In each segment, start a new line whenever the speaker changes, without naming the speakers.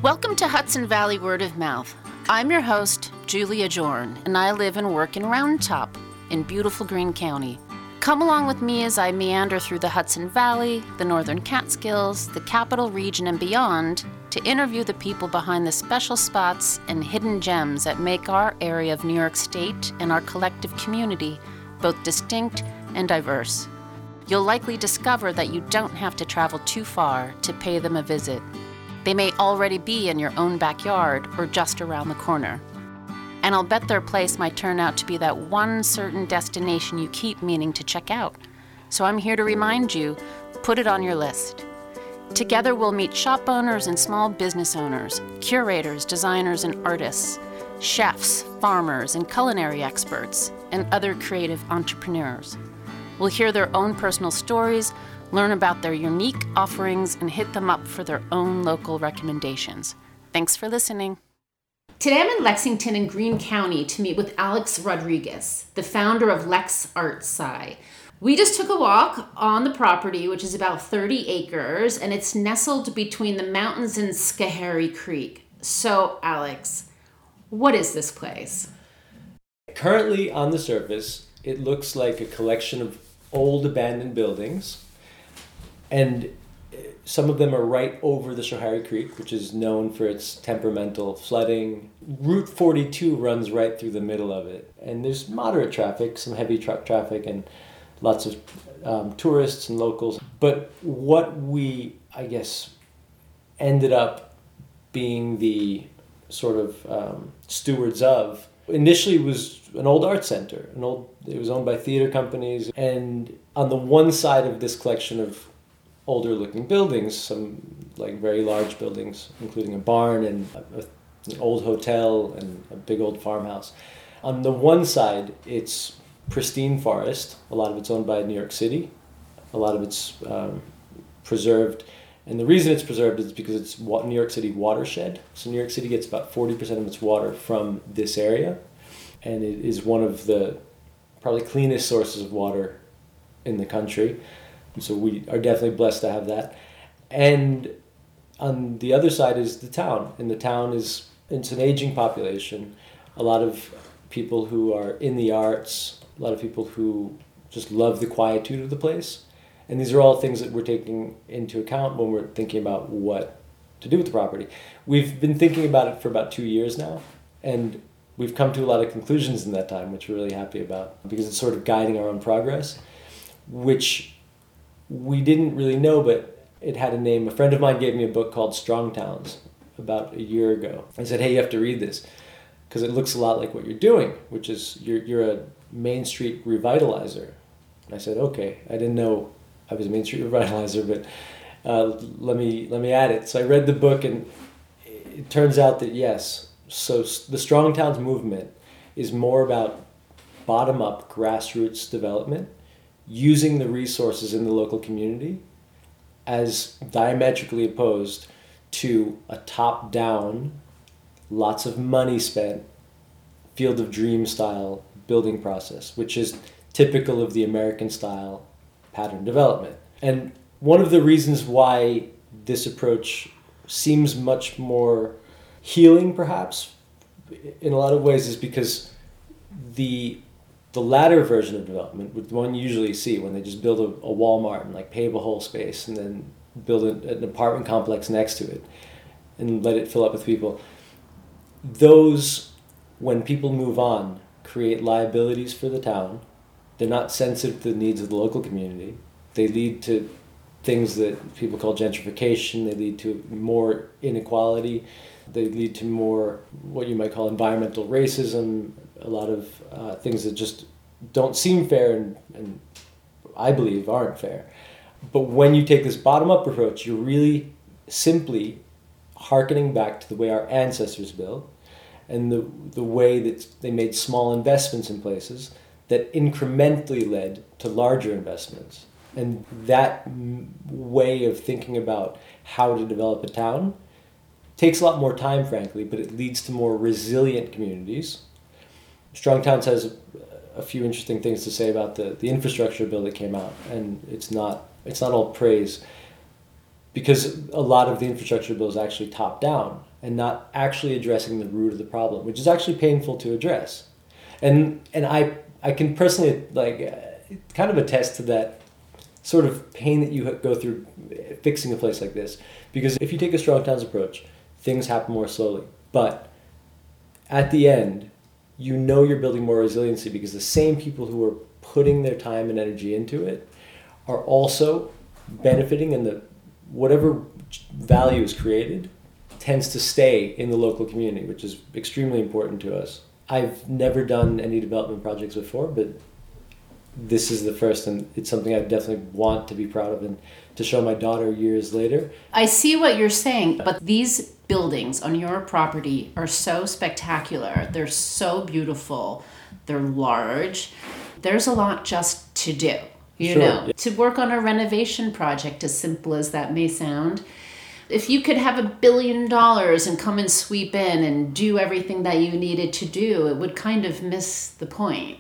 Welcome to Hudson Valley Word of Mouth. I'm your host, Julia Jorn, and I live and work in Round Top in beautiful Greene County. Come along with me as I meander through the Hudson Valley, the Northern Catskills, the Capital Region, and beyond to interview the people behind the special spots and hidden gems that make our area of New York State and our collective community both distinct and diverse. You'll likely discover that you don't have to travel too far to pay them a visit. They may already be in your own backyard or just around the corner. And I'll bet their place might turn out to be that one certain destination you keep meaning to check out. So I'm here to remind you, put it on your list. Together we'll meet shop owners and small business owners, curators, designers, and artists, chefs, farmers, and culinary experts, and other creative entrepreneurs. We'll hear their own personal stories, learn about their unique offerings, and hit them up for their own local recommendations. Thanks for listening. Today I'm in Lexington in Greene County to meet with Alex Rodriguez, the founder of Lex Art Sci. We just took a walk on the property, which is about 30 acres, and it's nestled between the mountains and Schoharie Creek. So, Alex, what is this place?
Currently, on the surface, it looks like a collection of old abandoned buildings, and some of them are right over the Schoharie Creek, which is known for its temperamental flooding. Route 42 runs right through the middle of it, and there's moderate traffic, some heavy truck traffic, and lots of tourists and locals. But what we, ended up being the sort of stewards of initially was an old art center. It was owned by theater companies, and on the one side of this collection of older looking buildings, some like very large buildings, including a barn and an old hotel and a big old farmhouse. On the one side, it's pristine forest. A lot of it's owned by New York City. A lot of it's preserved. And the reason it's preserved is because it's New York City watershed. So New York City gets about 40% of its water from this area. And it is one of the probably cleanest sources of water in the country. And so we are definitely blessed to have that. And on the other side is the town. And the town it's an aging population. A lot of people who are in the arts, a lot of people who just love the quietude of the place. And these are all things that we're taking into account when we're thinking about what to do with the property. We've been thinking about it for about 2 years now, and we've come to a lot of conclusions in that time, which we're really happy about, because it's sort of guiding our own progress, which we didn't really know, but it had a name. A friend of mine gave me a book called Strong Towns about a year ago. I said, hey, you have to read this, because it looks a lot like what you're doing, which is you're a Main Street revitalizer. And I said, okay, I didn't know I was a Main Street revitalizer, but let me add it. So I read the book, and it turns out that yes. So the Strong Towns movement is more about bottom-up grassroots development, using the resources in the local community as diametrically opposed to a top-down, lots of money spent, Field of Dreams style building process, which is typical of the American style pattern development. And one of the reasons why this approach seems much more healing, perhaps, in a lot of ways, is because the latter version of development, the one you usually see when they just build a Walmart and like pave a whole space and then build an apartment complex next to it and let it fill up with people, those, when people move on, create liabilities for the town. They're not sensitive to the needs of the local community. They lead to things that people call gentrification. They lead to more inequality. They lead to more what you might call environmental racism, a lot of things that just don't seem fair and I believe aren't fair. But when you take this bottom-up approach, you're really simply hearkening back to the way our ancestors built and the way that they made small investments in places that incrementally led to larger investments. And that way of thinking about how to develop a town takes a lot more time, frankly, but it leads to more resilient communities. Strong Towns has a few interesting things to say about the infrastructure bill that came out, and it's not all praise. because a lot of the infrastructure bill is actually top down and not actually addressing the root of the problem, which is actually painful to address. And I can personally kind of attest to that sort of pain that you go through fixing a place like this. Because if you take a strong towns approach, things happen more slowly. But at the end, you know you're building more resiliency because the same people who are putting their time and energy into it are also benefiting, and the whatever value is created tends to stay in the local community, which is extremely important to us. I've never done any development projects before, but this is the first, and it's something I definitely want to be proud of and to show my daughter years later.
I see what you're saying, but these buildings on your property are so spectacular. They're so beautiful. They're large. There's a lot just to do, you know. To work on a renovation project, as simple as that may sound, if you could have $1 billion and come and sweep in and do everything that you needed to do, it would kind of miss the point.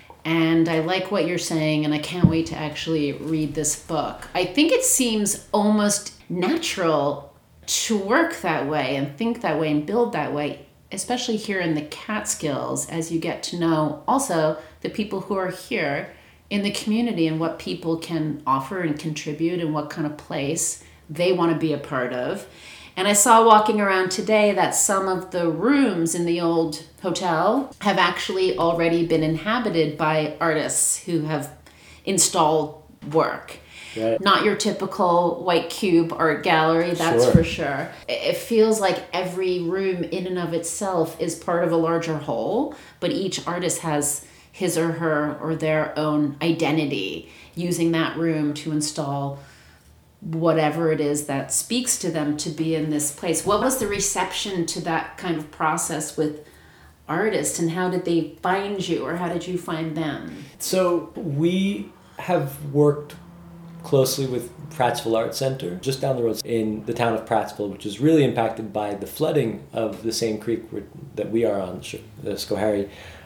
And I like what you're saying, and I can't wait to actually read this book. I think it seems almost natural to work that way and think that way and build that way, especially here in the Catskills, as you get to know also the people who are here in the community and what people can offer and contribute and what kind of place they want to be a part of. And I saw walking around today that some of the rooms in the old hotel have actually already been inhabited by artists who have installed work.
Right.
Not your typical white cube art gallery, that's for sure. It feels like every room in and of itself is part of a larger whole, but each artist has his or her or their own identity using that room to install whatever it is that speaks to them to be in this place. What was the reception to that kind of process with artists, and how did they find you, or how did you find them?
So we have worked closely with Prattsville Art Center, just down the road in the town of Prattsville, which is really impacted by the flooding of the same creek that we are on, the Schoharie.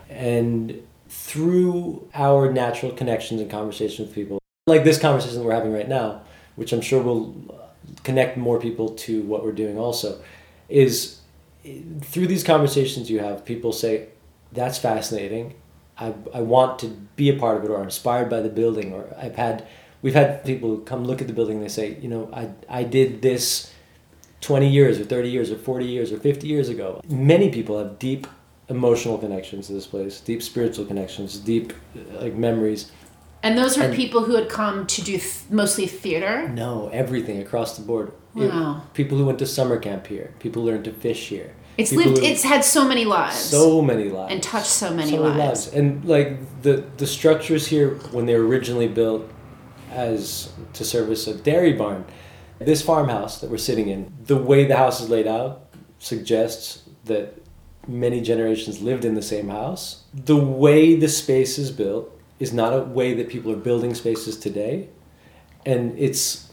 And through our natural connections and conversations with people, like this conversation that we're having right now, which I'm sure will connect more people to what we're doing also, is through these conversations you have, people say, that's fascinating, I want to be a part of it, or I'm inspired by the building, or we've had people who come look at the building and they say, you know, I did this 20 years or 30 years or 40 years or 50 years ago. Many people have deep emotional connections to this place, deep spiritual connections, deep memories.
And those are people who had come to do mostly theater?
No, everything across the board.
Wow.
People who went to summer camp here. People who learned to fish here.
It's had so many lives.
So many lives.
And touched so many lives.
And the structures here, when they were originally built as to service a dairy barn, this farmhouse that we're sitting in, the way the house is laid out suggests that many generations lived in the same house. The way the space is built is not a way that people are building spaces today. And it's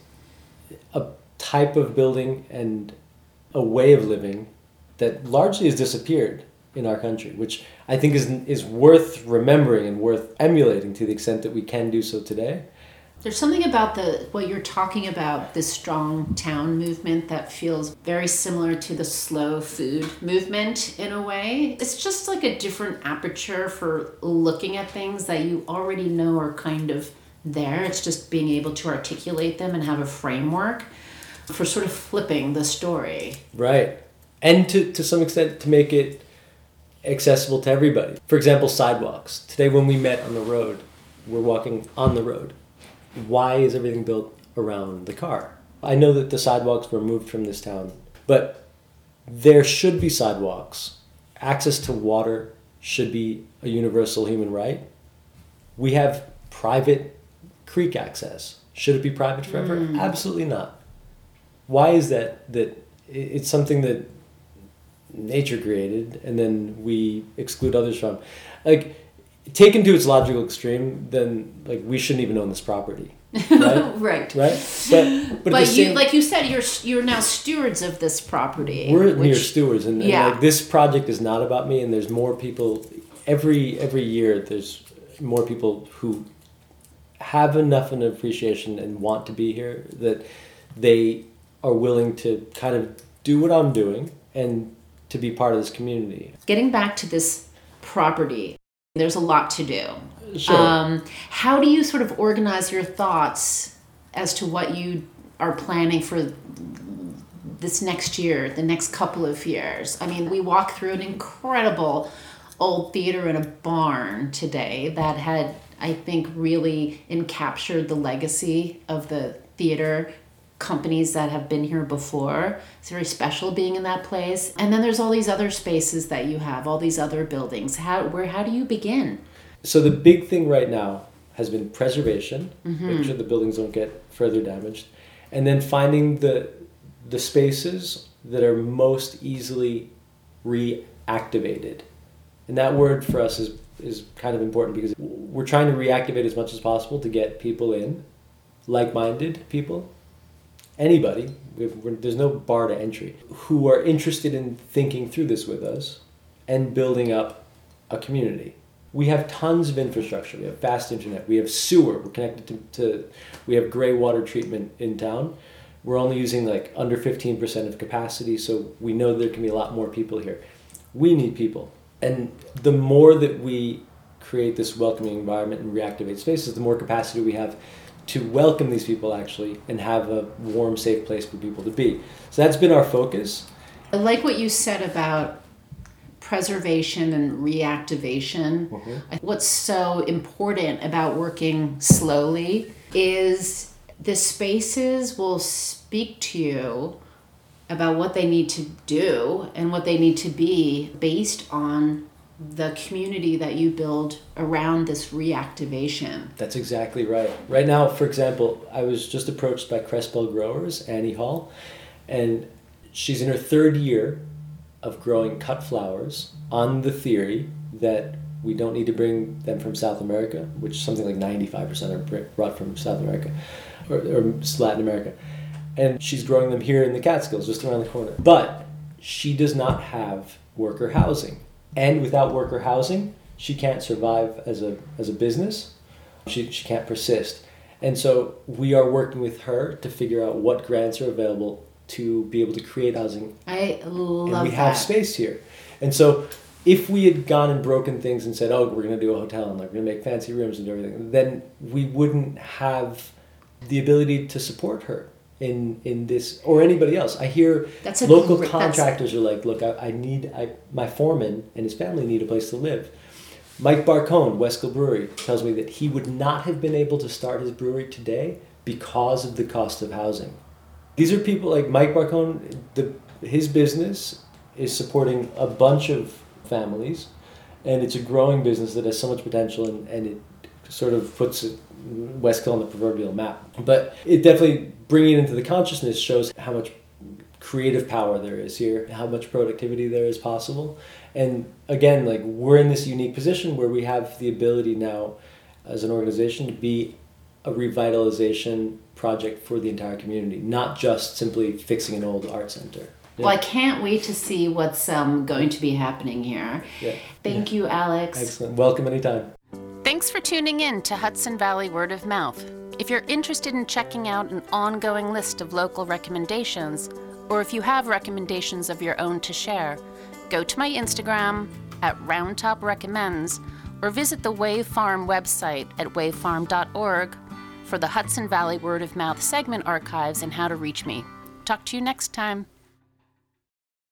a type of building and a way of living that largely has disappeared in our country, which I think is worth remembering and worth emulating to the extent that we can do so today.
There's something about what you're talking about, this strong town movement, that feels very similar to the slow food movement in a way. It's just like a different aperture for looking at things that you already know are kind of there. It's just being able to articulate them and have a framework for sort of flipping the story.
Right. And to some extent to make it accessible to everybody. For example, sidewalks. Today when we met on the road, we're walking on the road. Why is everything built around the car? I know that the sidewalks were moved from this town, but there should be sidewalks. Access to water should be a universal human right. We have private creek access. Should it be private forever? Absolutely not. Why is that it's something that nature created and then we exclude others from? Taken to its logical extreme, then we shouldn't even own this property, right?
Right.
But
you said, you're now stewards of this property.
We're mere stewards, and this project is not about me. And there's more people every year. There's more people who have enough of an appreciation and want to be here that they are willing to kind of do what I'm doing and to be part of this community.
Getting back to this property, there's a lot to do.
Sure.
How do you sort of organize your thoughts as to what you are planning for this next year, the next couple of years? I mean, we walked through an incredible old theater in a barn today that had, I think, really encaptured the legacy of the theater companies that have been here before. It's very special being in that place. And then there's all these other spaces that you have, all these other buildings. How do you begin?
So the big thing right now has been preservation, making sure the buildings don't get further damaged, and then finding the spaces that are most easily reactivated. And that word for us is kind of important because we're trying to reactivate as much as possible to get people in, like-minded people, anybody, there's no bar to entry, who are interested in thinking through this with us and building up a community. We have tons of infrastructure. We have fast internet. We have sewer. We're connected to we have gray water treatment in town. We're only using like under 15% of capacity, so we know there can be a lot more people here. We need people. And the more that we create this welcoming environment and reactivate spaces, the more capacity we have to welcome these people actually and have a warm, safe place for people to be. So that's been our focus.
I like what you said about preservation and reactivation. What's so important about working slowly is the spaces will speak to you about what they need to do and what they need to be based on the community that you build around this reactivation.
That's exactly right. Right now, for example, I was just approached by Crespel Growers, Annie Hall, and she's in her third year of growing cut flowers on the theory that we don't need to bring them from South America, which something like 95% are brought from South America or Latin America. And she's growing them here in the Catskills, just around the corner. But she does not have worker housing. And without worker housing, she can't survive as a business. She can't persist. And so we are working with her to figure out what grants are available to be able to create housing.
I love that.
And we have space here. And so if we had gone and broken things and said, oh, we're going to do a hotel and we're going to make fancy rooms and everything, then we wouldn't have the ability to support her in this, or anybody else. I hear local contractors are like, look, my foreman and his family need a place to live. Mike Barcone, Westkill Brewery, tells me that he would not have been able to start his brewery today because of the cost of housing. These are people like Mike Barcone, his business is supporting a bunch of families, and it's a growing business that has so much potential, and it sort of puts Westkill on the proverbial map. But it definitely, bringing it into the consciousness, shows how much creative power there is here, how much productivity there is possible. And again, like, we're in this unique position where we have the ability now as an organization to be a revitalization project for the entire community, not just simply fixing an old art center.
Well, I can't wait to see what's going to be happening here.
Yeah.
Thank you, Alex.
Excellent. Welcome anytime.
Thanks for tuning in to Hudson Valley Word of Mouth. If you're interested in checking out an ongoing list of local recommendations, or if you have recommendations of your own to share, go to my Instagram at RoundTopRecommends or visit the Wave Farm website at wavefarm.org for the Hudson Valley Word of Mouth segment archives and how to reach me. Talk to you next time.